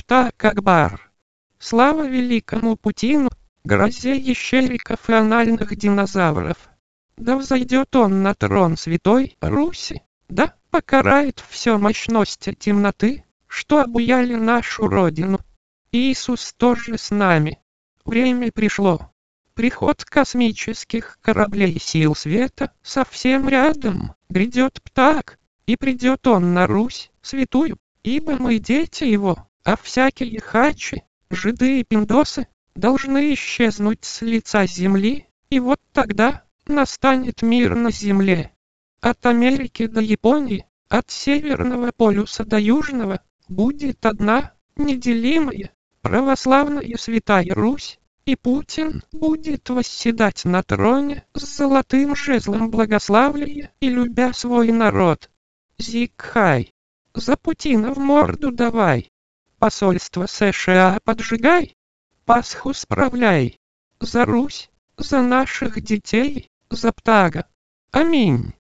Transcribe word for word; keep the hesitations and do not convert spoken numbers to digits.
так Акбар. Слава великому Путину, грозе ящериков и анальных динозавров. Да взойдет он на трон святой Руси, да покарает все мощности темноты, что обуяли нашу родину. Иисус тоже с нами. Время пришло. Приход космических кораблей сил света совсем рядом. Грядет птак, и придет он на Русь святую, ибо мы дети его, а всякие хачи, жиды и пиндосы должны исчезнуть с лица земли, и вот тогда настанет мир на земле. От Америки до Японии, от Северного полюса до Южного, будет одна, неделимая, православная святая Русь, и Путин будет восседать на троне с золотым жезлом благославляя и любя свой народ. Зикхай, за Путина в морду давай, посольство США поджигай, Пасху справляй, за Русь, за наших детей, за Птага. Аминь.